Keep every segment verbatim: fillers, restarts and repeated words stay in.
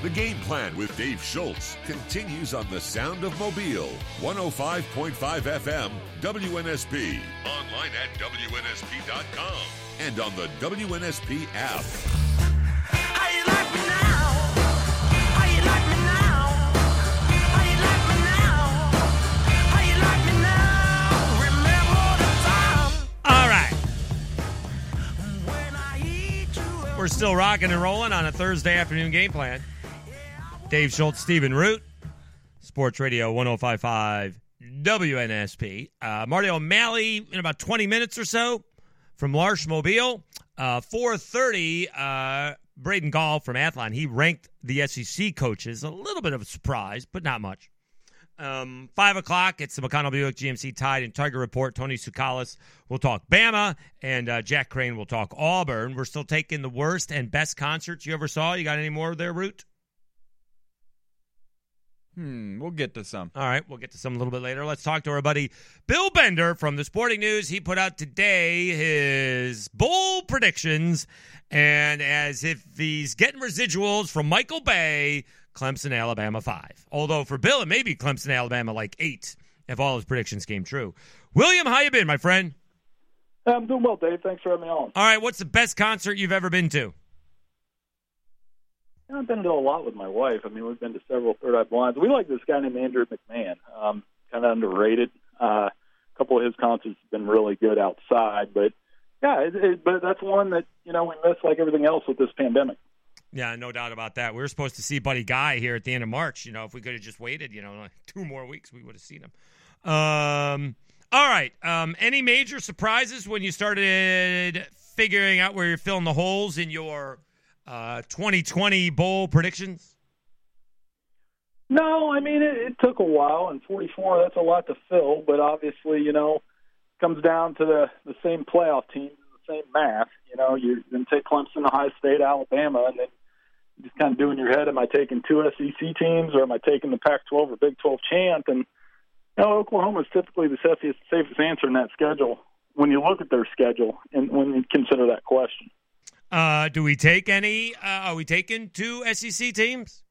The Game Plan with Dave Schultz continues on the Sound of Mobile, one oh five point five F M, W N S P, online at W N S P dot com, and on the W N S P app. How you like me now? How you like me now? How you like me now? How you like me now? Remember the time. All right. When I eat you. We're still rocking and rolling on a Thursday afternoon Game Plan. Dave Schultz, Stephen Root, Sports Radio one oh five point five W N S P. Uh, Marty O'Malley in about twenty minutes or so from L'Arche Mobile. Uh, four thirty, uh, Braden Gall from Athlon. He ranked the S E C coaches. A little bit of a surprise, but not much. Um, five o'clock, it's the McConnell Buick G M C Tide and Tiger Report. Tony Tsoukalis will talk Bama, and uh, Jack Crane will talk Auburn. We're still taking the worst and best concerts you ever saw. You got any more there, Root? Hmm, we'll get to some. All right, we'll get to some a little bit later. Let's talk to our buddy Bill Bender from the Sporting News. He put out today his bowl predictions, and as if he's getting residuals from Michael Bay, Clemson, Alabama, five. Although for Bill, it may be Clemson, Alabama, like eight, if all his predictions came true. William, how you been, my friend? I'm doing well, Dave. Thanks for having me on. All right, what's the best concert you've ever been to? I've been to a lot with my wife. I mean, we've been to several Third Eye Blinds. We like this guy named Andrew McMahon, um, kind of underrated. Uh, a couple of his concerts have been really good outside. But, yeah, it, it, but that's one that, you know, we miss like everything else with this pandemic. Yeah, no doubt about that. We were supposed to see Buddy Guy here at the end of March. You know, if we could have just waited, you know, like two more weeks, we would have seen him. Um, all right. Um, any major surprises when you started figuring out where you're filling the holes in your uh, twenty twenty bowl predictions? No, I mean, it, it took a while, and forty-four, that's a lot to fill. But obviously, you know, it comes down to the, the same playoff teams, the same math. You know, you then take Clemson, Ohio State, Alabama, and then just kind of doing your head, am I taking two S E C teams or am I taking the Pac twelve or Big twelve champ? And, you know, Oklahoma is typically the safest, safest answer in that schedule when you look at their schedule and when you consider that question. Uh, do we take any? Uh, are we taking two S E C teams?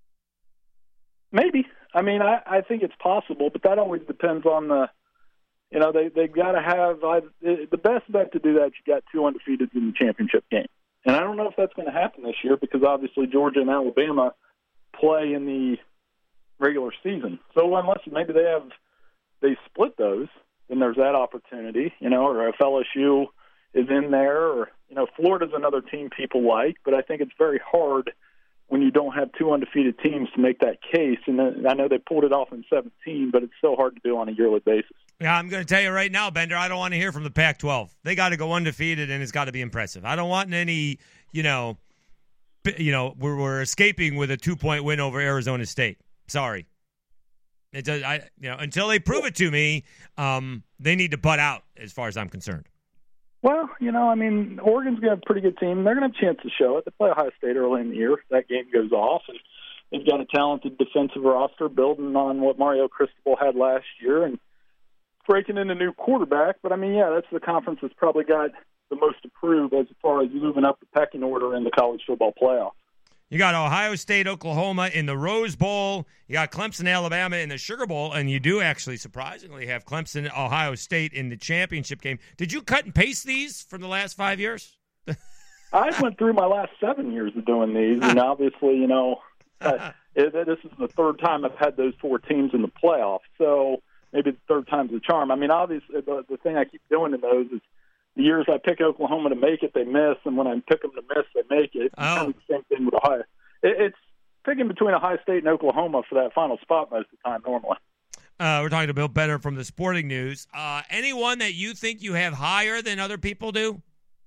Maybe. I mean, I, I think it's possible, but that always depends on the, you know, they, they've got to have, I, the best bet to do that, you got two undefeateds in the championship game. And I don't know if that's going to happen this year because obviously Georgia and Alabama play in the regular season. So unless maybe they have, they split those, then there's that opportunity, you know, or if L S U is in there, or, you know, Florida's another team people like, but I think it's very hard when you don't have two undefeated teams to make that case. And I know they pulled it off in seventeen, but it's still hard to do on a yearly basis. Yeah, I'm going to tell you right now, Bender, I don't want to hear from the Pac twelve. They got to go undefeated, and it's got to be impressive. I don't want any, you know, you know, we're, we're escaping with a two-point win over Arizona State. Sorry. It does. I, you know, until they prove it to me, um, they need to butt out as far as I'm concerned. Well, you know, I mean, Oregon's got a pretty good team. They're going to have a chance to show it. They play Ohio State early in the year. That game goes off, and they've got a talented defensive roster building on what Mario Cristobal had last year and breaking in a new quarterback. But, I mean, yeah, that's the conference that's probably got the most to prove as far as moving up the pecking order in the college football playoff. You got Ohio State, Oklahoma in the Rose Bowl. You got Clemson, Alabama in the Sugar Bowl. And you do actually, surprisingly, have Clemson, Ohio State in the championship game. Did you cut and paste these from the last five years? I went through my last seven years of doing these. And obviously, you know, uh, it, this is the third time I've had those four teams in the playoff. So maybe the third time's the charm. I mean, obviously, the, the thing I keep doing in those is the years I pick Oklahoma to make it, they miss, and when I pick them to miss, they make it. Oh. Kind of the same thing with Ohio. It, it's picking between Ohio State and Oklahoma for that final spot most of the time normally. Uh, we're talking to Bill Bender from the Sporting News. Uh, anyone that you think you have higher than other people do,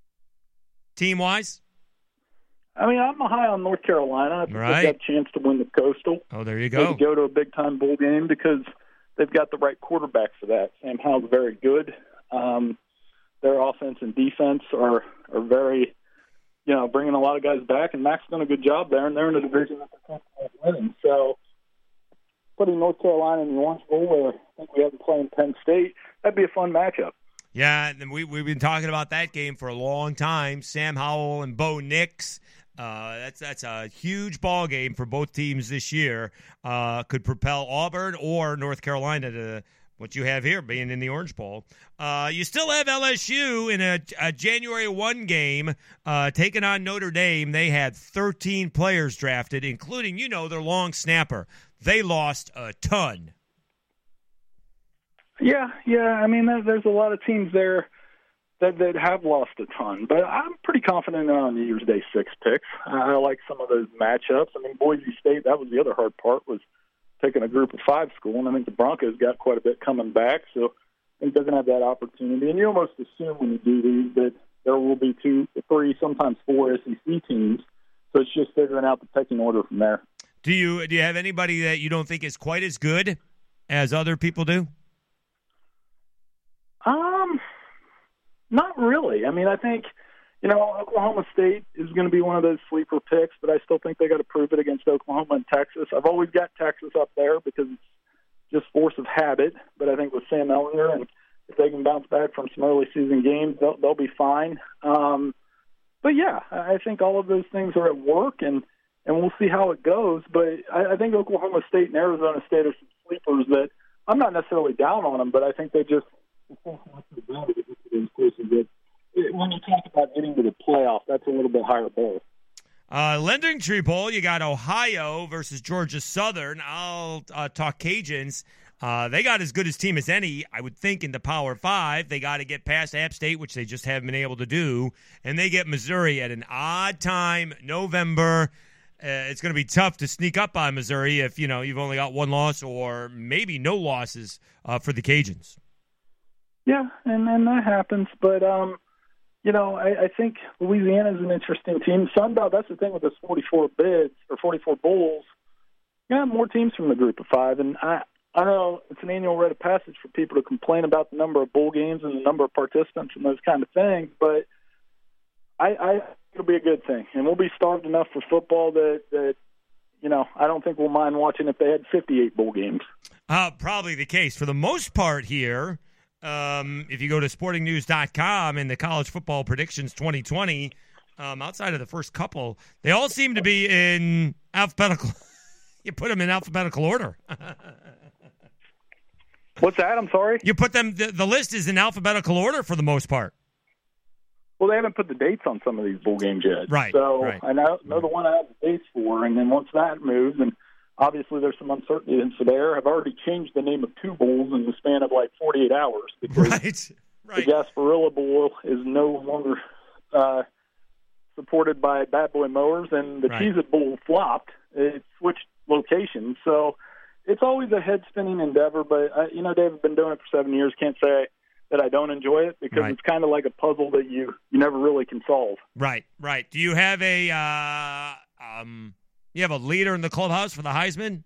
team-wise? I mean, I'm high on North Carolina. I think Right. they've got a chance to win the Coastal. Oh, there you They go. could go to a big-time bowl game because they've got the right quarterback for that. Sam Howell's very good. Um, their offense and defense are, are very, you know, bringing a lot of guys back, and Mac's done a good job there, and they're in a division that they're comfortable with winning. So putting North Carolina in the Orange Bowl, where I think we have to play in Penn State, that'd be a fun matchup. Yeah, and we, we've been talking about that game for a long time. Sam Howell and Bo Nix. Uh, that's that's a huge ball game for both teams this year. Uh, could propel Auburn or North Carolina to what you have here, being in the Orange Bowl. Uh, you still have L S U in a, a January first game uh, taking on Notre Dame. They had thirteen players drafted, including, you know, their long snapper. They lost a ton. Yeah, yeah. I mean, there, there's a lot of teams there that, that have lost a ton. But I'm pretty confident on New Year's Day six picks. I like some of those matchups. I mean, Boise State, that was the other hard part, was taking a group of five school, and I think the Broncos got quite a bit coming back, so I think they're going to have that opportunity. And you almost assume when you do these that there will be two, three, sometimes four S E C teams, so it's just figuring out the pecking order from there. Do you do you have anybody that you don't think is quite as good as other people do? Um, not really. I mean, I think, you know, Oklahoma State is going to be one of those sleeper picks, but I still think they got to prove it against Oklahoma and Texas. I've always got Texas up there because it's just force of habit, but I think with Sam Ehlinger, and if they can bounce back from some early season games, they'll, they'll be fine. Um, but, yeah, I think all of those things are at work, and, and we'll see how it goes. But I, I think Oklahoma State and Arizona State are some sleepers that I'm not necessarily down on them, but I think they just – when you talk about getting to the playoff, that's a little bit higher bar. Uh, Lending Tree Bowl, you got Ohio versus Georgia Southern. I'll uh, talk Cajuns. Uh, they got as good a team as any, I would think, in the Power Five. They got to get past App State, which they just haven't been able to do, and they get Missouri at an odd time, November. Uh, it's going to be tough to sneak up on Missouri if, you know, you've only got one loss or maybe no losses uh, for the Cajuns. Yeah, and, and that happens, but um, you know, I, I think Louisiana is an interesting team. Sunbelt, that's the thing with those forty-four bids or forty-four bowls. You have more teams from the group of five, and I I know it's an annual rite of passage for people to complain about the number of bowl games and the number of participants and those kind of things, but I, I think it'll be a good thing, and we'll be starved enough for football that that you know I don't think we'll mind watching if they had fifty-eight bowl games. Uh, probably the case for the most part here. Um, if you go to sporting news dot com and the college football predictions twenty twenty, um, outside of the first couple, they all seem to be in alphabetical. You put them in alphabetical order. What's that? I'm sorry? You put them, the, the list is in alphabetical order for the most part. Well, they haven't put the dates on some of these bowl games yet. Right. So right. I know, know the one I have the dates for, and then once that moves, and obviously there's some uncertainty in there. I've already changed the name of two bowls in the span of like forty-eight hours. Because right. Right. The Gasparilla Bowl is no longer uh, supported by Bad Boy Mowers, and the right. Cheez-It Bowl flopped. It switched locations. So it's always a head-spinning endeavor, but, I, you know, Dave, I've been doing it for seven years. Can't say that I don't enjoy it because right. it's kind of like a puzzle that you, you never really can solve. Right, right. Do you have a uh, um, you have a leader in the clubhouse for the Heisman?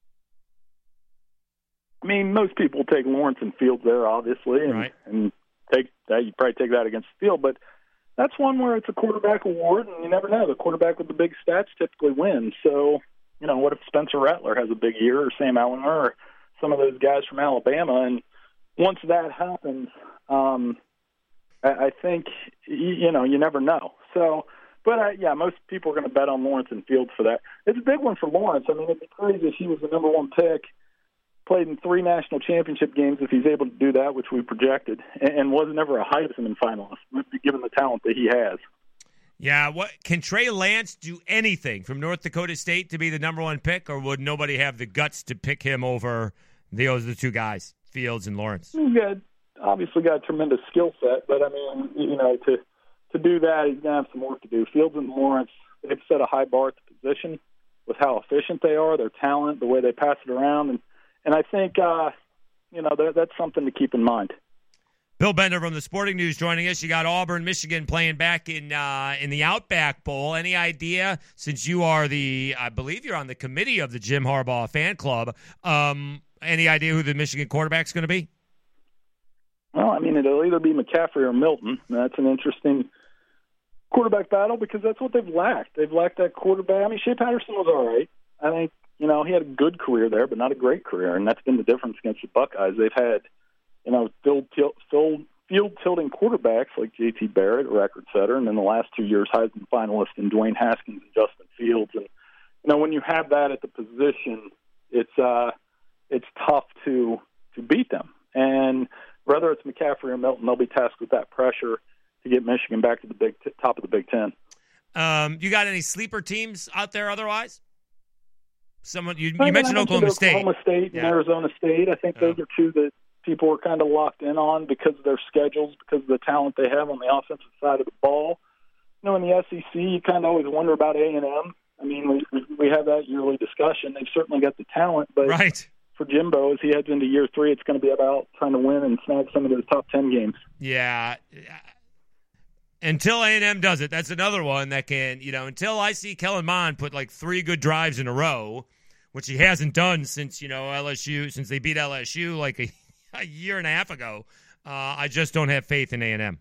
I mean, most people take Lawrence and Fields there, obviously, and, right. and take that. You probably take that against Field, but that's one where it's a quarterback award, and you never know. The quarterback with the big stats typically wins. So, you know, what if Spencer Rattler has a big year, or Sam Ehlinger, or some of those guys from Alabama? And once that happens, um, I, I think you, you know you never know. So, but uh, yeah, most people are going to bet on Lawrence and Fields for that. It's a big one for Lawrence. I mean, it'd be crazy if he was the number one pick, played in three national championship games if he's able to do that, which we projected, and, and was never a Heisman finalist, given the talent that he has. Yeah, what can Trey Lance do anything from North Dakota State to be the number one pick, or would nobody have the guts to pick him over those the two guys, Fields and Lawrence? He's got obviously got a tremendous skill set, but I mean, you know, to to do that, he's gonna have some work to do. Fields and Lawrence, they've set a high bar at the position with how efficient they are, their talent, the way they pass it around, and and I think uh, you know that, that's something to keep in mind. Bill Bender from the Sporting News joining us. You got Auburn, Michigan playing back in uh, in the Outback Bowl. Any idea, since you are the, I believe you're on the committee of the Jim Harbaugh fan club, um, any idea who the Michigan quarterback's going to be? Well, I mean, it'll either be McCaffrey or Milton. That's an interesting quarterback battle because that's what they've lacked. They've lacked that quarterback. I mean, Shea Patterson was all right. I think, you know, he had a good career there, but not a great career, and that's been the difference against the Buckeyes. They've had, you know, Phil, Phil field-tilting quarterbacks like J T Barrett, record setter, and in the last two years Heisman finalist in Dwayne Haskins and Justin Fields. And you know, when you have that at the position, it's uh, it's tough to to beat them. And whether it's McCaffrey or Milton, they'll be tasked with that pressure to get Michigan back to the big t- top of the Big Ten. Um, you got any sleeper teams out there otherwise? Someone you, I you mean, mentioned I Oklahoma State. Oklahoma State and Yeah. Arizona State. I think those Yeah. are two that people are kind of locked in on because of their schedules, because of the talent they have on the offensive side of the ball. You know, in the S E C, you kind of always wonder about A and M. I mean, we we have that yearly discussion. They've certainly got the talent, but Right. for Jimbo, as he heads into year three, it's going to be about trying to win and snag some of those top ten games. Yeah. Until A and M does it, that's another one that can, you know, until I see Kellen Mond put like three good drives in a row, which he hasn't done since, you know, L S U, since they beat L S U like a, a year and a half ago, uh, I just don't have faith in A and M.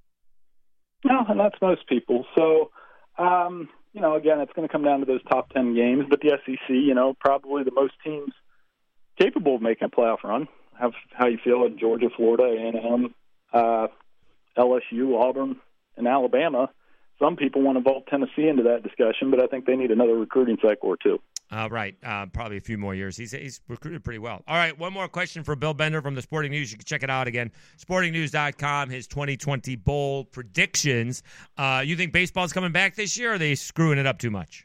No, and that's most people. So, um, you know, again, it's going to come down to those top ten games, but the S E C, you know, probably the most teams capable of making a playoff run. How, how you feel at Georgia, Florida, A and M, uh, L S U, Auburn, and Alabama. Some people want to vault Tennessee into that discussion, but I think they need another recruiting cycle or two. Uh, right. Uh, probably a few more years. He's he's recruited pretty well. All right, one more question for Bill Bender from the Sporting News. You can check it out again, sporting news dot com, his twenty twenty bowl predictions. Uh, you think baseball's coming back this year, or are they screwing it up too much?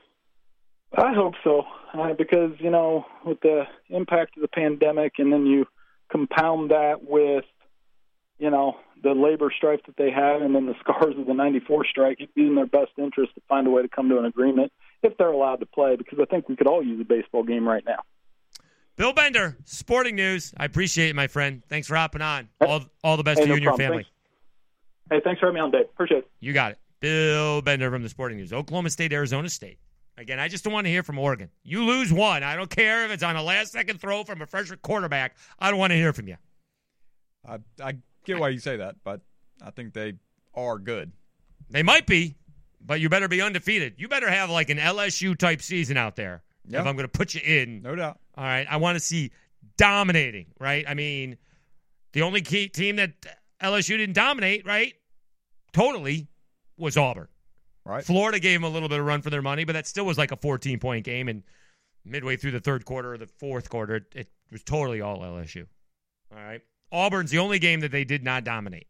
I hope so, uh, because, you know, with the impact of the pandemic, and then you compound that with, you know, the labor strife that they had, and then the scars of the ninety-four strike, it'd be in their best interest to find a way to come to an agreement if they're allowed to play, because I think we could all use a baseball game right now. Bill Bender, Sporting News. I appreciate it, my friend. Thanks for hopping on. All all the best Hey, to no you and your problem. family. Thanks. Hey, thanks for having me on, Dave. Appreciate it. You got it. Bill Bender from the Sporting News. Oklahoma State, Arizona State. Again, I just don't want to hear from Oregon. You lose one. I don't care if it's on a last-second throw from a freshman quarterback. I don't want to hear from you. I, I get why you say that, but I think they are good. They might be, but you better be undefeated. You better have like an L S U-type season out there Yeah. if I'm going to put you in. No doubt. All right? I want to see dominating, right? I mean, the only key team that L S U didn't dominate, right, totally, was Auburn. Right. Florida gave them a little bit of run for their money, but that still was like a fourteen-point game, and midway through the third quarter or the fourth quarter, it, it was totally all L S U. All right? Auburn's the only game that they did not dominate.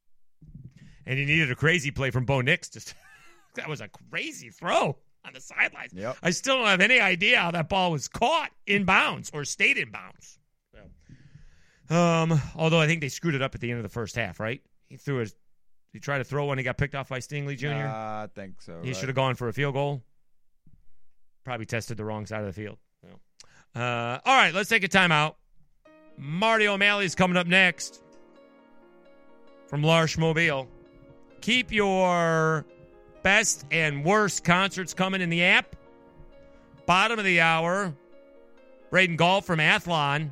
And he needed a crazy play from Bo Nix. Just, that was a crazy throw on the sidelines. Yep. I still don't have any idea how that ball was caught in bounds or stayed in bounds. So, um, although I think they screwed it up at the end of the first half, right? He threw his He tried to throw one. He got picked off by Stingley Junior Uh, I think so. He right. should have gone for a field goal. Probably tested the wrong side of the field. So. Uh, all right, let's take a timeout. Marty O'Malley's coming up next from L'Arche Mobile. Keep your best and worst concerts coming in the app. Bottom of the hour, Braden Gall from Athlon.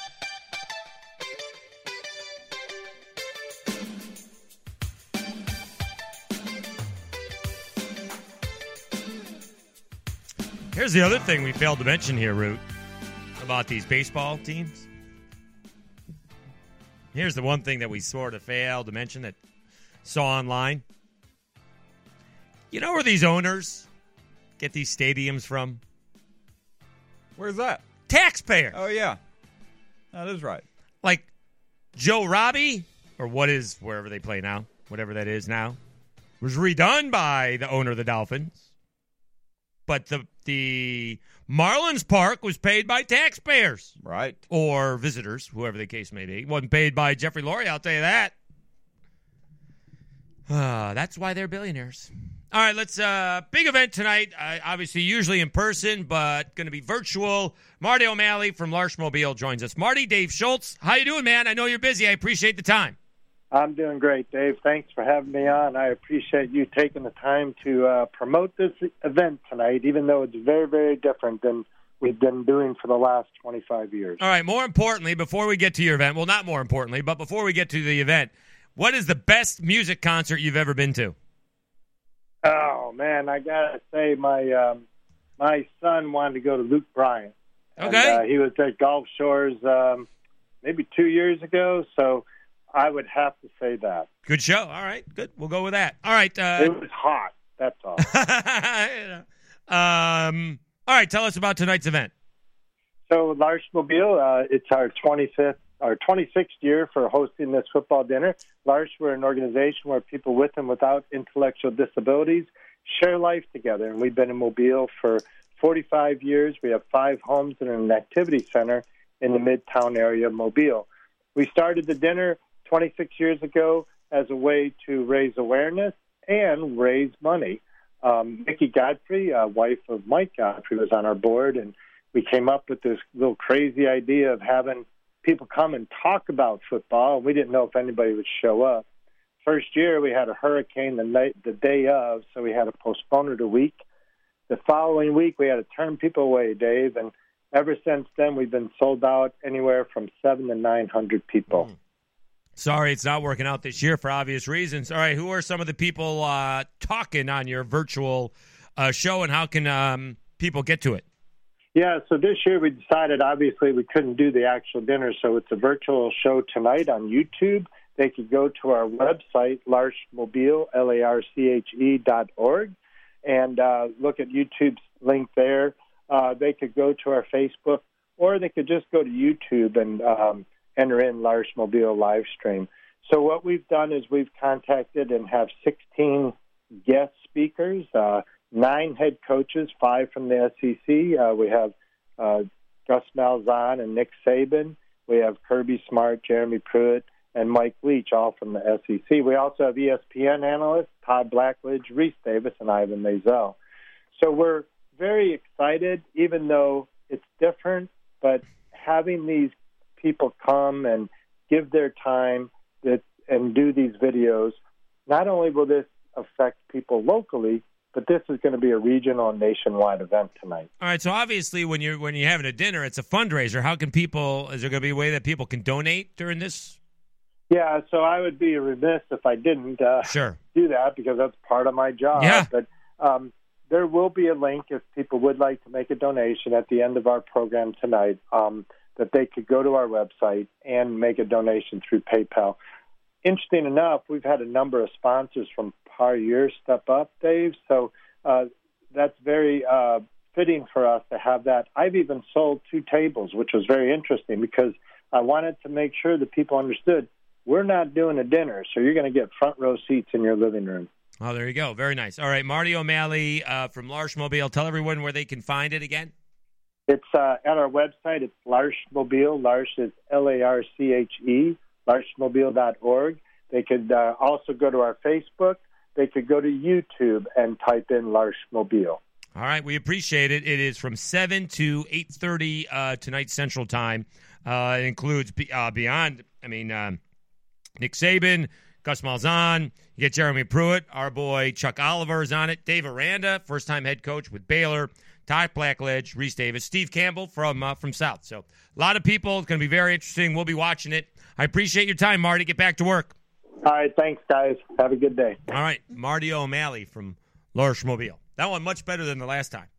Here's the other thing we failed to mention here, Root, about these baseball teams. Here's the one thing that we sort of failed to mention that saw online. You know where these owners get these stadiums from? Where's that? Taxpayers. Oh, yeah. That is right. Like Joe Robbie, or what is wherever they play now, whatever that is now, was redone by the owner of the Dolphins. But the the Marlins Park was paid by taxpayers. Right. Or visitors, whoever the case may be. It wasn't paid by Jeffrey Lurie, I'll tell you that. Uh, that's why they're billionaires. All right, let's, uh, big event tonight. Uh, obviously, usually in person, but going to be virtual. Marty O'Malley from L'Arche Mobile joins us. Marty, Dave Schultz, how you doing, man? I know you're busy. I appreciate the time. I'm doing great, Dave. Thanks for having me on. I appreciate you taking the time to uh, promote this event tonight, even though it's very, very different than we've been doing for the last twenty-five years. All right, more importantly, before we get to your event, well, not more importantly, but before we get to the event, what is the best music concert you've ever been to? Oh, man, I got to say my um, my son wanted to go to Luke Bryan. Okay. And, uh, he was at Gulf Shores um, maybe two years ago, so I would have to say that. Good show. All right, good. We'll go with that. All right. Uh, It was hot. That's all. um. All right. Tell us about tonight's event. So L'Archmobile, uh, it's our twenty-fifth, our twenty-sixth year for hosting this football dinner. L'Arch, we're an organization where people with and without intellectual disabilities share life together, and we've been in Mobile for forty-five years. We have five homes and an activity center in the Midtown area of Mobile. We started the dinner twenty-six years ago as a way to raise awareness and raise money. Um, Mickey Godfrey, uh, wife of Mike Godfrey, was on our board, and we came up with this little crazy idea of having people come and talk about football. We didn't know if anybody would show up. First year, we had a hurricane the night, the day of, so we had to postpone it a week. The following week, we had to turn people away, Dave, and ever since then, we've been sold out anywhere from seven to nine hundred people. Mm. Sorry, it's not working out this year for obvious reasons. All right, who are some of the people uh, talking on your virtual uh, show, and how can um, people get to it? Yeah, so this year we decided, obviously, we couldn't do the actual dinner, so it's a virtual show tonight on YouTube. They could go to our website, L'Archmobile, L A R C H E dot org, and uh, look at YouTube's link there. Uh, they could go to our Facebook, or they could just go to YouTube and um, enter in L'Archmobile live stream. So what we've done is we've contacted and have sixteen guest speakers, uh, nine head coaches, five from the S E C. Uh, we have uh, Gus Malzahn and Nick Saban. We have Kirby Smart, Jeremy Pruitt, and Mike Leach, all from the S E C. We also have E S P N analysts, Todd Blackledge, Reese Davis, and Ivan Maisel. So we're very excited, even though it's different, but having these people come and give their time that, and do these videos, not only will this affect people locally, but this is going to be a regional and nationwide event tonight. All right, so obviously when you're when you're having a dinner, it's a fundraiser. How can people, is there going to be a way that people can donate during this? Yeah, so I would be remiss if I didn't uh, Sure. do that, because that's part of my job. Yeah. But um, there will be a link if people would like to make a donation at the end of our program tonight, um, that they could go to our website and make a donation through PayPal. Interesting enough, we've had a number of sponsors from prior years step up, Dave, so uh, that's very uh, fitting for us to have that. I've even sold two tables, which was very interesting, because I wanted to make sure that people understood we're not doing a dinner, so you're going to get front row seats in your living room. Oh, there you go. Very nice. All right, Marty O'Malley uh, from L'Archmobile. Tell everyone where they can find it again. It's uh, at our website. It's L'Archmobile. L'Arch is L A R C H E, L'Archmobile dot org. They could uh, also go to our Facebook. They could go to YouTube and type in L'Archmobile. All right, we appreciate it. It is from seven to eight thirty uh, tonight Central Time. Uh, it includes uh, Beyond, I mean, um, Nick Saban, Gus Malzahn. You get Jeremy Pruitt. Our boy Chuck Oliver is on it. Dave Aranda, first-time head coach with Baylor. Todd Blackledge, Reese Davis, Steve Campbell from uh, from South. So a lot of people. It's going to be very interesting. We'll be watching it. I appreciate your time, Marty. Get back to work. All right, thanks, guys. Have a good day. All right, Marty O'Malley from L'Archmobile. That one much better than the last time.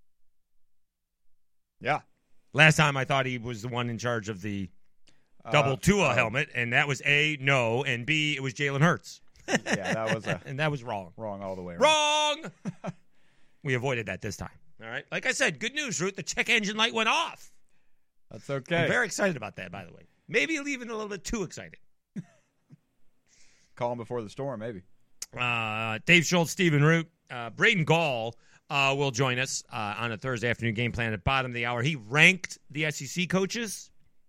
Yeah. Last time I thought he was the one in charge of the double Uh, Tua uh, helmet, and that was A, no, and B, it was Jalen Hurts. Yeah, that was a and that was wrong. wrong all the way around. Wrong! We avoided that this time. All right. Like I said, good news, Ruth. The check engine light went off. That's okay. I'm very excited about that, by the way. Maybe even a little bit too excited. Calm before the storm, maybe. Uh, Dave Schultz, Stephen Root, uh, Braden Gall uh, will join us uh, on a Thursday afternoon game plan at bottom of the hour. He ranked the S E C coaches.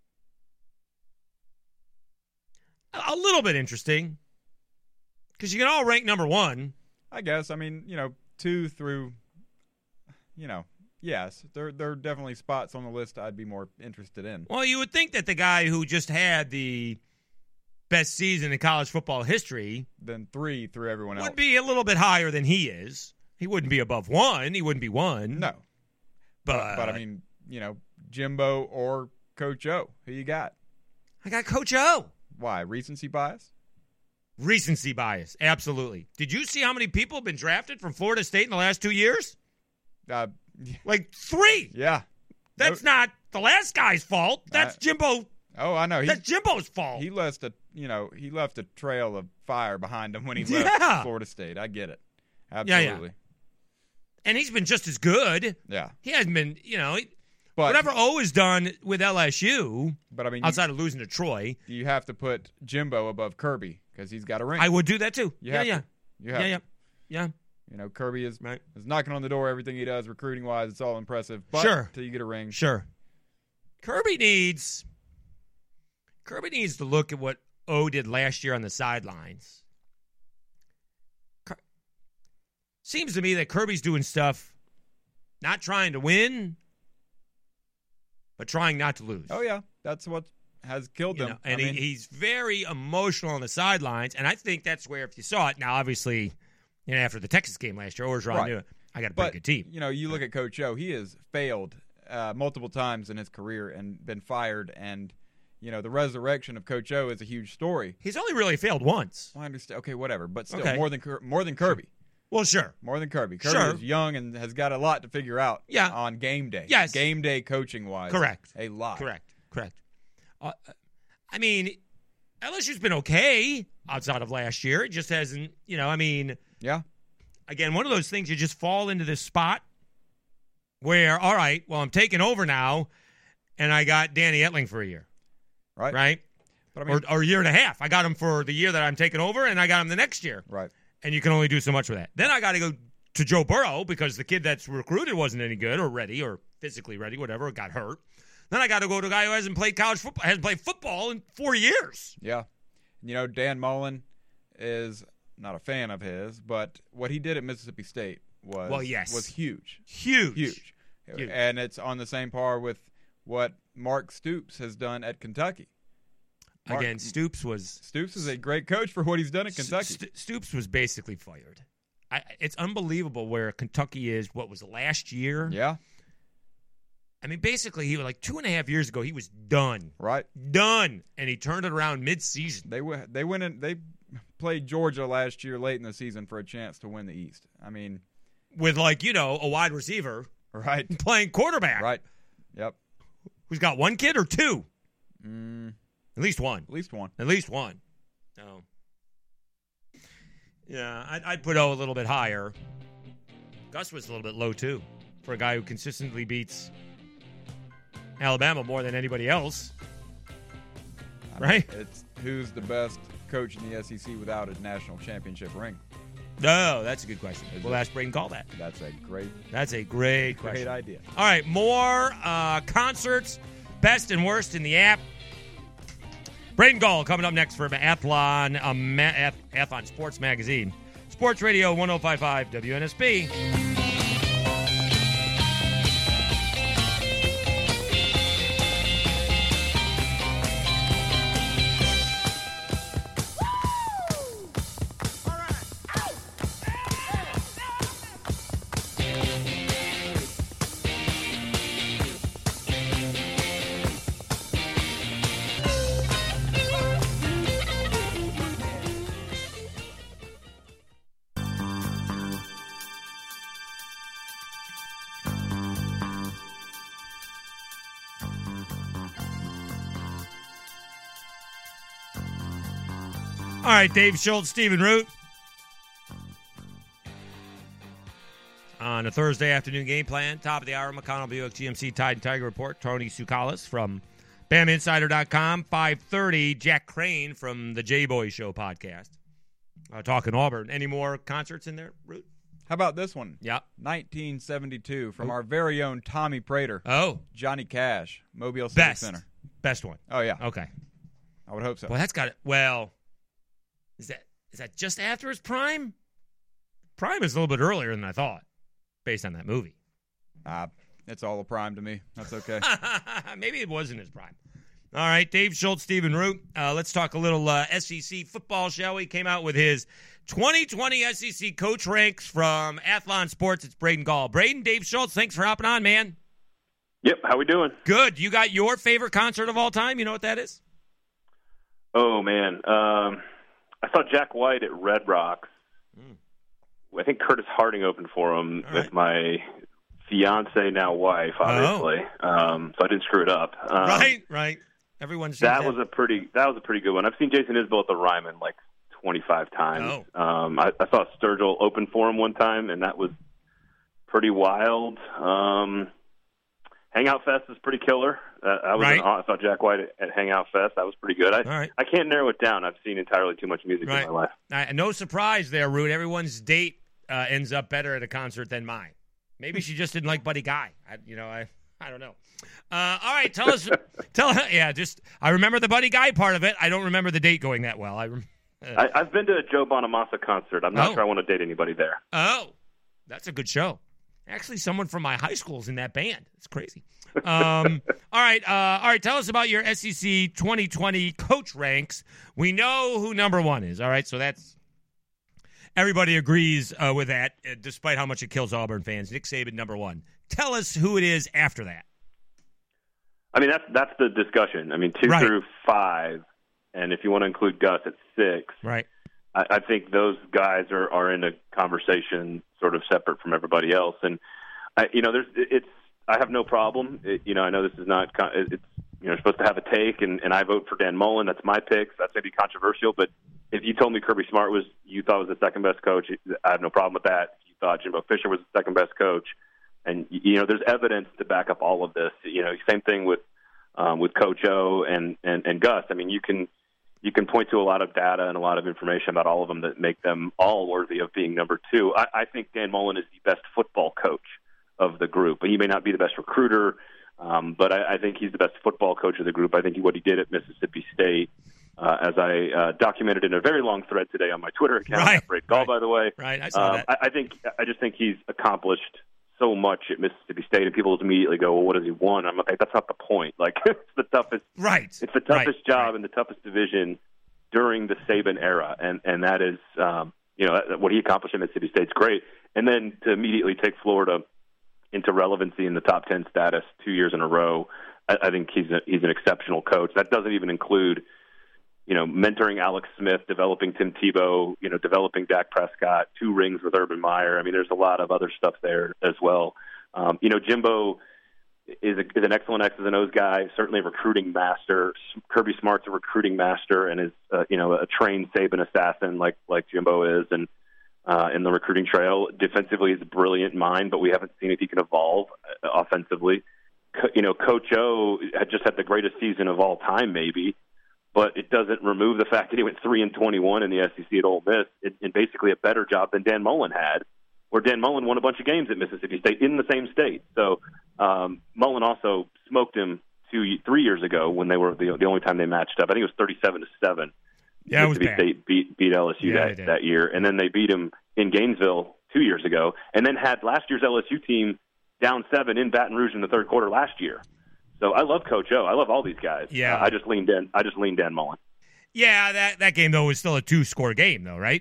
A, a little bit interesting, because you can all rank number one. I guess. I mean, you know, two through, you know, yes, there there are definitely spots on the list I'd be more interested in. Well, you would think that the guy who just had the best season in college football history Then three through everyone else. would be a little bit higher than he is. He wouldn't be above one. He wouldn't be one. No. But, But, I mean, you know, Jimbo or Coach O, who you got? I got Coach O. Why? Recency bias? Recency bias. Absolutely. Did you see how many people have been drafted from Florida State in the last two years? Uh, Like three. yeah. That's No- not the last guy's fault. That's Uh, Jimbo. Oh, I know. He, That's Jimbo's fault. he lost a you know, he left a trail of fire behind him when he Yeah. left Florida State. I get it. Absolutely. yeah. And he's been just as good. Yeah. He hasn't been, you know, he- But whatever O has done with L S U, but I mean, outside of losing to Troy, you, you have to put Jimbo above Kirby because he's got a ring. I would do that too. You yeah, have yeah. to. You have Yeah, yeah. to. Yeah. You know, Kirby is Right. is knocking on the door. Everything he does, recruiting wise, it's all impressive. But Sure. till you get a ring, Sure. Kirby needs Kirby needs to look at what O did last year on the sidelines. Kir- Seems to me that Kirby's doing stuff not trying to win, but trying not to lose. Oh yeah, that's what has killed You them. know, and I mean, he, he's very emotional on the sidelines, and I think that's where, if you saw it, now obviously, you know, after the Texas game last year, Orgeron Right. knew it. I got a pretty but good team. you know, you look at Coach O. He has failed uh, multiple times in his career and been fired. And you know, the resurrection of Coach O is a huge story. He's only really failed once. Well, I understand. Okay, whatever. But still, Okay. more than Kir- more than Kirby. Well, sure. More than Kirby. Kirby Sure. is young and has got a lot to figure out. Yeah. On game day. Yes. Game day coaching wise. Correct. A lot. Correct. Correct. Uh, I mean, L S U's been okay outside of last year. It just hasn't, you know, I mean, Yeah. again, one of those things, you just fall into this spot where, all right, well, I'm taking over now, and I got Danny Etling for a year, Right. right? But I mean, or, or a year and a half. I got him for the year that I'm taking over, and I got him the next year. right. And you can only do so much with that. Then I got to go to Joe Burrow because the kid that's recruited wasn't any good or ready or physically ready, whatever, got hurt. Then I got to go to a guy who hasn't played college football, hasn't played football in four years. Yeah. You know, Dan Mullen is not a fan of his, but what he did at Mississippi State was Well, yes. was huge. Huge. Huge. Huge. And it's on the same par with what Mark Stoops has done at Kentucky. Mark- Again, Stoops was Stoops is a great coach for what he's done at Kentucky. St- Stoops was basically fired. I, it's unbelievable where Kentucky is. What was last year? Yeah, I mean, basically, he was like two and a half years ago. He was done, right. done, and he turned it around mid-season. They w- they went in, they played Georgia last year late in the season for a chance to win the East. I mean, With, like, you know, a wide receiver right, playing quarterback. right. Yep. Who's got one kid or two? Mm, At least one. at least one. At least one. No. Yeah, I'd, I'd put O a little bit higher. Gus was a little bit low, too, for a guy who consistently beats Alabama more than anybody else. I mean, Right? it's who's the best coach in the S E C without a national championship ring. No, that's a good question. Is We'll it? ask Braden Call that. That's a great, That's a great great question. idea. All right, more uh, concerts, best and worst in the app. Braden Gall coming up next for Athlon, uh, Ma- Ath- Athlon Sports Magazine. Sports Radio one oh five point five W N S P. All right, Dave Schultz, Stephen Root. On a Thursday afternoon game plan, top of the hour, McConnell Buick G M C Tide and Tiger Report. Tony Sukalis from Bam Insider dot com. five thirty, Jack Crane from the J-Boy Show podcast. Uh, talking Auburn. Any more concerts in there, Root? How about this one? Yeah. nineteen seventy-two from Oh. our very own Tommy Prater, Oh, Johnny Cash, Mobile Civic best. Center. Best one. Oh yeah, Okay. I would hope so. Well, that's got it. Well, is that is that just after his prime? Prime is a little bit earlier than I thought, based on that movie. Ah, it's all a prime to me. That's okay. Maybe it wasn't his prime. All right, Dave Schultz, Stephen Root. Uh, let's talk a little uh, S E C football, shall we? Came out with his twenty twenty S E C coach ranks from Athlon Sports. It's Braden Gall. Braden, Dave Schultz, thanks for hopping on, man. Yep, how we doing? Good. You got your favorite concert of all time? You know what that is? Oh, man. Um, I saw Jack White at Red Rocks. Mm. I think Curtis Harding opened for him All with right. my fiance, now wife, obviously. Um, so I didn't screw it up. Um, right, right. Everyone seems That to was a pretty that was a pretty good one. I've seen Jason Isbell at the Ryman like twenty-five times. Oh. Um, I, I saw Sturgill open for him one time, and that was pretty wild. Um, Hangout Fest is pretty killer. Uh, I was Right. an, I saw Jack White at, at Hangout Fest. That was pretty good. I, All right. I can't narrow it down. I've seen entirely too much music Right. in my life. Uh, no surprise there, Root. Everyone's date uh, ends up better at a concert than mine. Maybe she just didn't like Buddy Guy. I, you know, I I don't know. Uh, all right, tell us. tell yeah, just I remember the Buddy Guy part of it. I don't remember the date going that well. I. Rem- uh, I, I've been to a Joe Bonamassa concert. I'm not Oh. sure I want to date anybody there. oh, that's a good show. Actually, someone from my high school is in that band. It's crazy. Um, all right, uh, all right. Tell us about your S E C twenty twenty coach ranks. We know who number one is. All right, so that's everybody agrees uh, with that, uh, despite how much it kills Auburn fans. Nick Saban number one. Tell us who it is after that. I mean, that's that's the discussion. I mean, two Right. through five, and if you want to include Gus at six, Right. I, I think those guys are, are in a conversation sort of separate from everybody else. And I, you know, there's it's I have no problem. It, you know, I know this is not con- it's you know supposed to have a take, and, and I vote for Dan Mullen. That's my pick. That's going to be controversial, but if you told me Kirby Smart was you thought was the second best coach, I have no problem with that. If you thought Jimbo Fisher was the second best coach. And, you know, there's evidence to back up all of this. You know, same thing with um, with Coach O and, and, and Gus. I mean, you can you can point to a lot of data and a lot of information about all of them that make them all worthy of being number two. I, I think Dan Mullen is the best football coach of the group. He may not be the best recruiter, um, but I, I think he's the best football coach of the group. I think what he did at Mississippi State, uh, as I uh, documented in a very long thread today on my Twitter account, Right. at Brave Gall, Right. by the way. Right, I saw um, that. I, I think I just think he's accomplished so much at Mississippi State, and people immediately go, "Well, what has he won?" I'm like, "That's not the point. Like, it's the toughest, Right. It's the toughest Right. job Right. and the toughest division during the Saban era, and and that is, um, you know, what he accomplished at Mississippi State's great. And then to immediately take Florida into relevancy in the top ten status two years in a row, I, I think he's a, he's an exceptional coach. That doesn't even include, you know, mentoring Alex Smith, developing Tim Tebow, you know, developing Dak Prescott, two rings with Urban Meyer. I mean, there's a lot of other stuff there as well. Um, you know, Jimbo is, a, is an excellent X's and O's guy, certainly a recruiting master. Kirby Smart's a recruiting master and is, uh, you know, a trained Saban assassin like like Jimbo is, and uh, in the recruiting trail. Defensively, he's a brilliant mind, but we haven't seen if he can evolve uh, offensively. Co- you know, Coach O had just had the greatest season of all time, maybe. But it doesn't remove the fact that he went three and twenty-one in the S E C at Ole Miss, and basically a better job than Dan Mullen had, where Dan Mullen won a bunch of games at Mississippi State in the same state. So um, Mullen also smoked him two, three years ago when they were the, the only time they matched up. I think it was thirty-seven to seven. Yeah, it was Mississippi bad. State beat beat L S U Yeah, they that, did. that year, and then they beat him in Gainesville two years ago, and then had last year's L S U team down seven in Baton Rouge in the third quarter last year. So I love Coach O. I love all these guys. Yeah. Uh, I just leaned in. I just leaned Dan Mullen. Yeah, that, that game, though, was still a two-score game, though, right?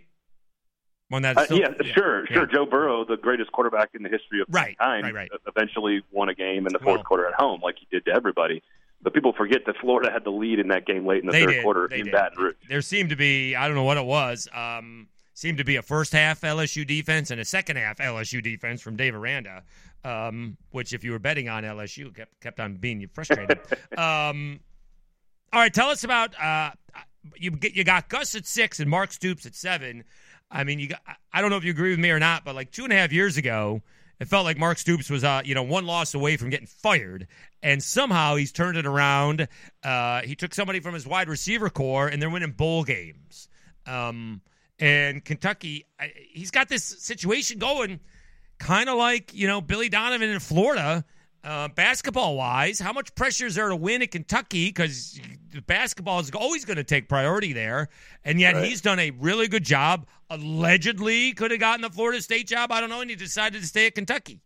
One that's Uh, still, yeah, sure, sure. Joe Burrow, the greatest quarterback in the history of Right, time, right, right. eventually won a game in the fourth Well- quarter at home, like he did to everybody. But people forget that Florida had the lead in that game late in the They third did. quarter They in did. Baton Rouge. There seemed to be, I don't know what it was, um, seemed to be a first-half L S U defense and a second-half L S U defense from Dave Aranda, um, which, if you were betting on L S U, kept, kept on being frustrated. um, all right, tell us about uh, you. Get, you got Gus at six and Mark Stoops at seven. I mean, you got, I don't know if you agree with me or not, but like two and a half years ago, it felt like Mark Stoops was, uh, you know, one loss away from getting fired, and somehow he's turned it around. Uh, he took somebody from his wide receiver core, and they're winning bowl games. Um, and Kentucky, I, he's got this situation going, kind of like, you know, Billy Donovan in Florida, uh, basketball-wise. How much pressure is there to win at Kentucky? Because basketball is always going to take priority there, and yet Right. he's done a really good job. Allegedly could have gotten the Florida State job. I don't know, and he decided to stay at Kentucky.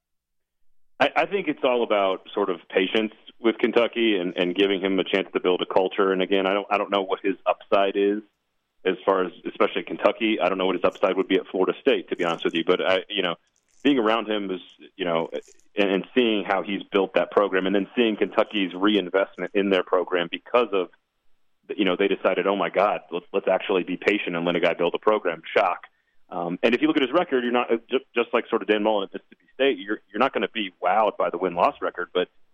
I, I think it's all about sort of patience with Kentucky and, and giving him a chance to build a culture. And again, I don't I don't know what his upside is as far as especially Kentucky. I don't know what his upside would be at Florida State, to be honest with you. But I, you know, being around him is, you know, and, and seeing how he's built that program, and then seeing Kentucky's reinvestment in their program because of, you know, they decided, oh my God, let's let's actually be patient and let a guy build a program. Shock. Um, and if you look at his record, you're not just, just like sort of Dan Mullen at Mississippi State. You're you're not going to be wowed by the win loss record, but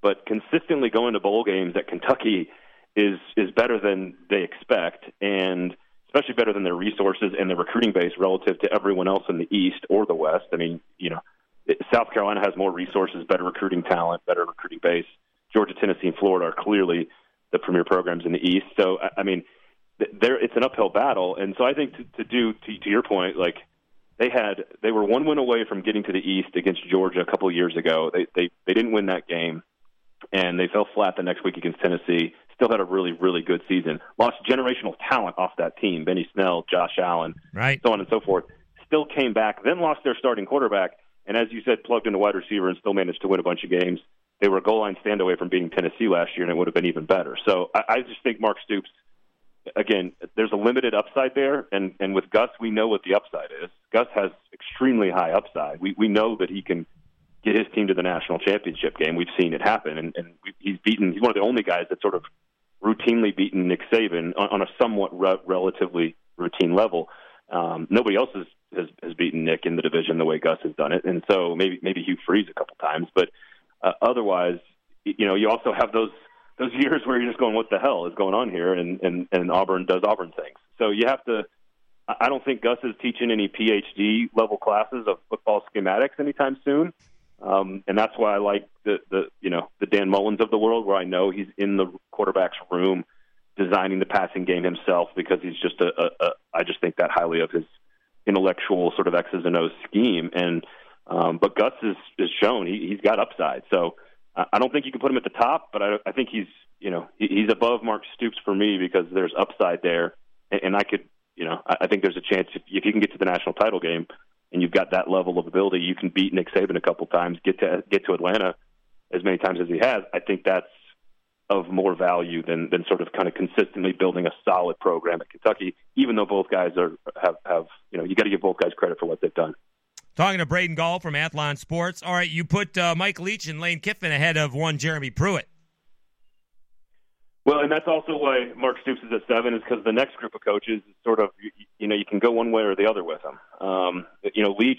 but consistently going to bowl games at Kentucky is is better than they expect, and especially better than their resources and their recruiting base relative to everyone else in the East or the West. I mean, you know, it, South Carolina has more resources, better recruiting talent, better recruiting base. Georgia, Tennessee, and Florida are clearly the premier programs in the East. So, I, I mean, there it's an uphill battle. And so I think to, to do, to, to your point, like they had, they were one win away from getting to the East against Georgia a couple of years ago. They, they, they didn't win that game, and they fell flat the next week against Tennessee. Still had a really, really good season. Lost generational talent off that team, Benny Snell, Josh Allen, right, so on and so forth. Still came back, then lost their starting quarterback, and as you said, plugged in a wide receiver and still managed to win a bunch of games. They were a goal line stand away from beating Tennessee last year, and it would have been even better. So I, I just think Mark Stoops, again, there's a limited upside there, and, and with Gus, we know what the upside is. Gus has extremely high upside. We we know that he can get his team to the national championship game. We've seen it happen, and, and he's beaten. He's one of the only guys that sort of routinely beaten Nick Saban on, on a somewhat re- relatively routine level. Um, nobody else has, has has beaten Nick in the division the way Gus has done it, and so maybe maybe Hugh Freeze a couple times, but uh, otherwise, you know, you also have those those years where you're just going, what the hell is going on here? And and, and Auburn does Auburn things. So you have to. I don't think Gus is teaching any P H D level classes of football schematics anytime soon. Um, and that's why I like the, the, you know, the Dan Mullins of the world, where I know he's in the quarterback's room designing the passing game himself, because he's just a, a, a I just think that highly of his intellectual sort of X's and O's scheme. And, um, but Gus is, is shown he, he's got upside. So I, I don't think you can put him at the top, but I, I think he's, you know, he, he's above Mark Stoops for me because there's upside there. And, and I could, you know, I, I think there's a chance if, if you can get to the national title game, and you've got that level of ability, you can beat Nick Saban a couple times, get to get to Atlanta as many times as he has. I think that's of more value than than sort of kind of consistently building a solid program at Kentucky, even though both guys are have, have you know, you got to give both guys credit for what they've done. Talking to Braden Gall from Athlon Sports. All right, you put uh, Mike Leach and Lane Kiffin ahead of one Jeremy Pruitt. Well, and that's also why Mark Stoops is at seven, is because the next group of coaches is sort of, you, you know, you can go one way or the other with them. Um, you know, Leach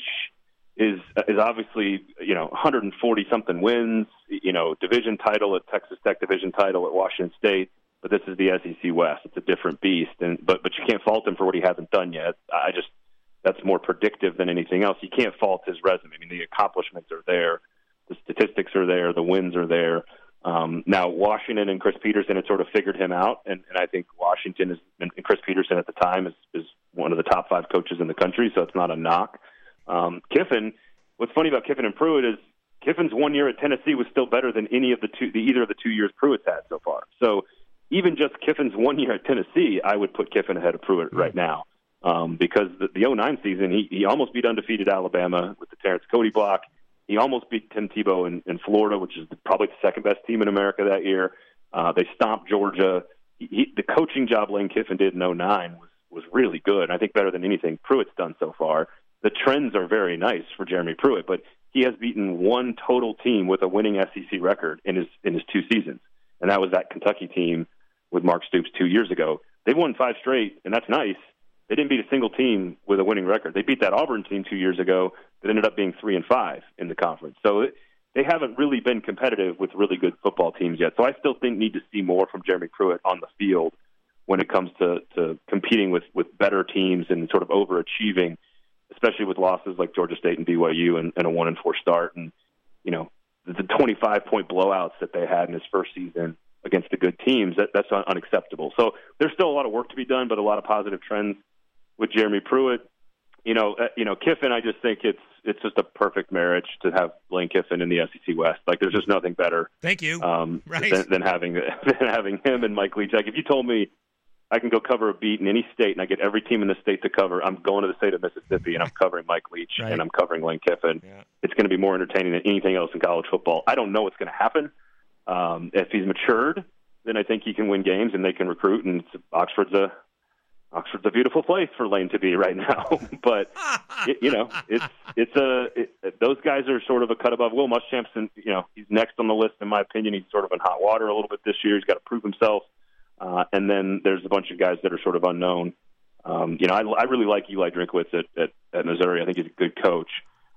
is is obviously, you know, one hundred forty something wins, you know, division title at Texas Tech, division title at Washington State, but this is the S E C West. It's a different beast, and but but you can't fault him for what he hasn't done yet. I just that's more predictive than anything else. You can't fault his resume. I mean, the accomplishments are there, the statistics are there, the wins are there. Um, now, Washington and Chris Peterson had sort of figured him out, and, and I think Washington is, and Chris Peterson at the time is, is one of the top five coaches in the country, so it's not a knock. Um, Kiffin, what's funny about Kiffin and Pruitt is Kiffin's one year at Tennessee was still better than any of the two, the, either of the two years Pruitt's had so far. So even just Kiffin's one year at Tennessee, I would put Kiffin ahead of Pruitt right now, um, because the, the oh nine season, he, he almost beat undefeated Alabama with the Terrence Cody block. He almost beat Tim Tebow in, in Florida, which is probably the second best team in America that year. Uh, they stomped Georgia. He, he, the coaching job Lane Kiffin did in oh nine was, was really good, and I think better than anything Pruitt's done so far. The trends are very nice for Jeremy Pruitt, but he has beaten one total team with a winning S E C record in his in his two seasons, and that was that Kentucky team with Mark Stoops two years ago. They've won five straight, and that's nice. They didn't beat a single team with a winning record. They beat that Auburn team two years ago that ended up being three and five in the conference. So it, they haven't really been competitive with really good football teams yet. So I still think need to see more from Jeremy Pruitt on the field when it comes to, to competing with, with better teams and sort of overachieving, especially with losses like Georgia State and B Y U and, and a one and four start. And, you know, the twenty-five point blowouts that they had in his first season against the good teams, that, that's un- unacceptable. So there's still a lot of work to be done, but a lot of positive trends with Jeremy Pruitt. You know, uh, you know, Kiffin, I just think it's it's just a perfect marriage to have Lane Kiffin in the S E C West. Like, there's just nothing better. Thank you. Um, right. than, than having than having him and Mike Leach. Like, if you told me I can go cover a beat in any state and I get every team in the state to cover, I'm going to the state of Mississippi and I'm covering Mike Leach right. and I'm covering Lane Kiffin. Yeah. It's going to be more entertaining than anything else in college football. I don't know what's going to happen. Um, if he's matured, then I think he can win games and they can recruit. And it's, Oxford's a Oxford's a beautiful place for Lane to be right now. But it, you know, it's it's a it, those guys are sort of a cut above. Will Muschamp's, and you know, he's next on the list in my opinion. He's sort of in hot water a little bit this year. He's got to prove himself. Uh, and then there's a bunch of guys that are sort of unknown. Um, you know, I, I really like Eli Drinkwitz at, at, at Missouri. I think he's a good coach.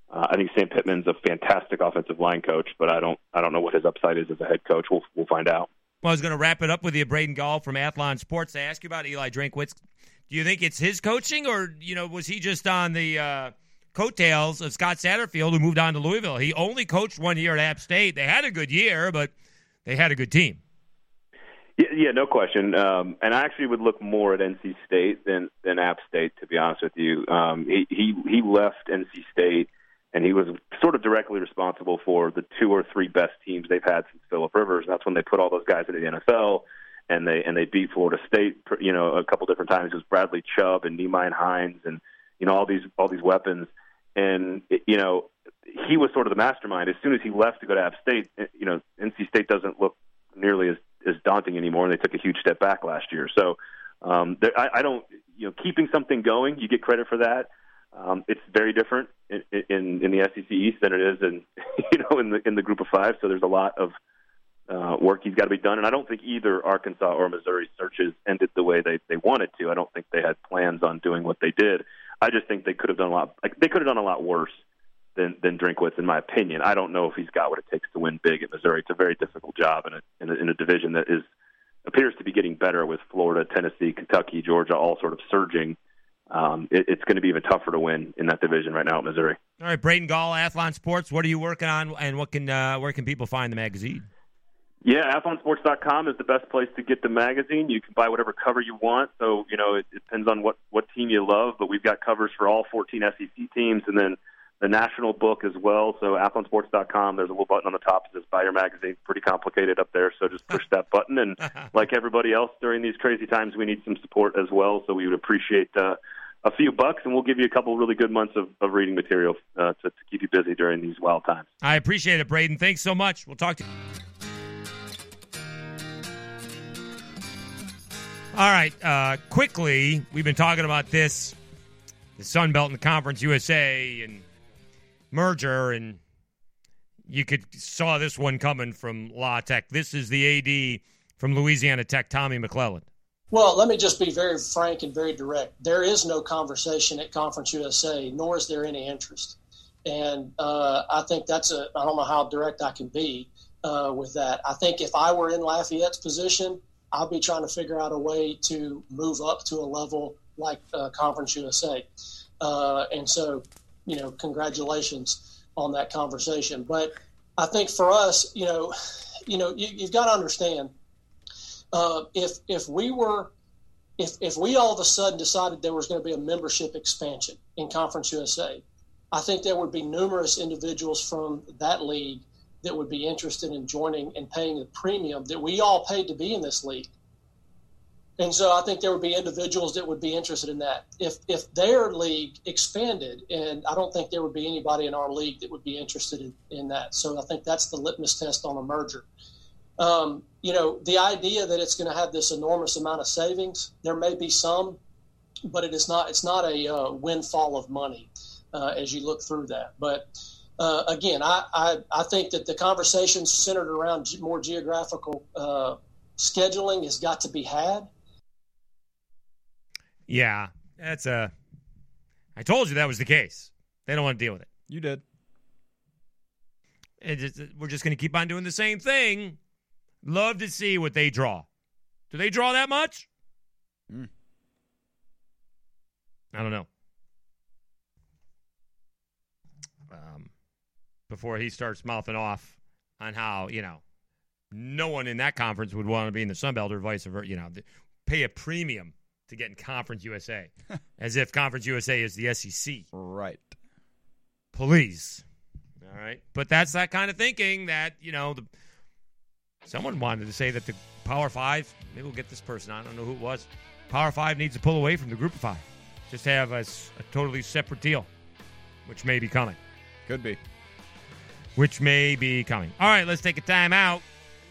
Uh, I think Sam Pittman's a fantastic offensive line coach, but I don't I don't know what his upside is as a head coach. We'll we'll find out. Well, I was going to wrap it up with you, Braden Gall from Athlon Sports, to ask you about Eli Drinkwitz. Do you think it's his coaching, or you know, was he just on the uh, coattails of Scott Satterfield, who moved on to Louisville? He only coached one year at App State. They had a good year, but they had a good team. Yeah, yeah no question. Um, and I actually would look more at N C State than than App State, to be honest with you. Um, he, he he left N C State, and he was sort of directly responsible for the two or three best teams they've had since Phillip Rivers. And that's when they put all those guys into the N F L, and they and they beat Florida State, you know, a couple different times. It was Bradley Chubb and Nehemiah Hines, and you know all these all these weapons. And you know, he was sort of the mastermind. As soon as he left to go to App State, you know, N C State doesn't look nearly as is daunting anymore, and they took a huge step back last year. So um, there, I, I don't, you know, keeping something going, you get credit for that. Um, it's very different in, in, in the S E C East than it is in, you know, in the in the Group of Five. So there's a lot of uh, work he's got to be done, and I don't think either Arkansas or Missouri searches ended the way they, they wanted to. I don't think they had plans on doing what they did. I just think they could have done a lot. Like, they could have done a lot worse than than Drinkwitz, in my opinion. I don't know if he's got what it takes to win big at Missouri. It's a very difficult job in a, in a, in a division that is appears to be getting better with Florida, Tennessee, Kentucky, Georgia, all sort of surging. Um, it, it's going to be even tougher to win in that division right now at Missouri. All right, Braden Gall, Athlon Sports. What are you working on, and what can uh, where can people find the magazine? Yeah, athlon sports dot com is the best place to get the magazine. You can buy whatever cover you want. So, you know, it, it depends on what, what team you love, but we've got covers for all fourteen S E C teams, and then the national book as well. So athlon sports dot com, there's a little button on the top that says buy your magazine. Pretty complicated up there, so just push that button. And like everybody else during these crazy times, we need some support as well. So we would appreciate uh, a few bucks, and we'll give you a couple really good months of, of reading material uh, to, to keep you busy during these wild times. I appreciate it, Braden. Thanks so much. We'll talk to you. All right, uh, quickly, we've been talking about this, the Sun Belt and the Conference U S A and merger, and you could saw this one coming from La Tech. This is the A D from Louisiana Tech, Tommy McClelland. Well, let me just be very frank and very direct. There is no conversation at Conference U S A, nor is there any interest. And uh, I think that's a – I don't know how direct I can be uh, with that. I think if I were in Lafayette's position, I'd be trying to figure out a way to move up to a level like uh, Conference U S A. Uh, and so, you know, congratulations on that conversation. But I think for us, you know, you know, you, you've got to understand, uh, if if we were, if if we all of a sudden decided there was going to be a membership expansion in Conference U S A, I think there would be numerous individuals from that league that would be interested in joining and paying the premium that we all paid to be in this league. And so I think there would be individuals that would be interested in that. If if their league expanded, and I don't think there would be anybody in our league that would be interested in, in that. So I think that's the litmus test on a merger. Um, you know, the idea that it's going to have this enormous amount of savings, there may be some, but it is not. It's not a uh, windfall of money uh, as you look through that. But uh, again, I, I I think that the conversation centered around more geographical uh, scheduling has got to be had. Yeah, that's a. I told you that was the case. They don't want to deal with it. You did. It just, we're just going to keep on doing the same thing. Love to see what they draw. Do they draw that much? Mm. I don't know. Um, before he starts mouthing off on how, you know, no one in that conference would want to be in the Sun Belt or vice versa, you know, pay a premium to get in Conference U S A, as if Conference U S A is the S E C. Right. Please. All right. But that's that kind of thinking that, you know, the, someone wanted to say that the Power Five, maybe we'll get this person on, I don't know who it was, Power Five needs to pull away from the Group of Five. Just have a, a totally separate deal, which may be coming. Could be. Which may be coming. All right, let's take a time out.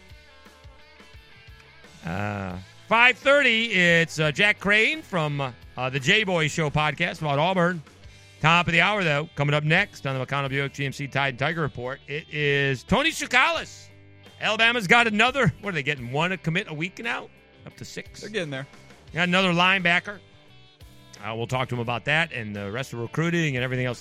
Uh... five thirty, it's uh, Jack Crane from uh, the J-Boy Show podcast about Auburn. Top of the hour, though, coming up next on the McConnell Buick G M C Tide and Tiger Report, it is Tony Tsoukalas. Alabama's got another, what are they getting, one a commit a week now? Up to six? They're getting there. Got another linebacker. Uh, we'll talk to him about that and the rest of recruiting and everything else.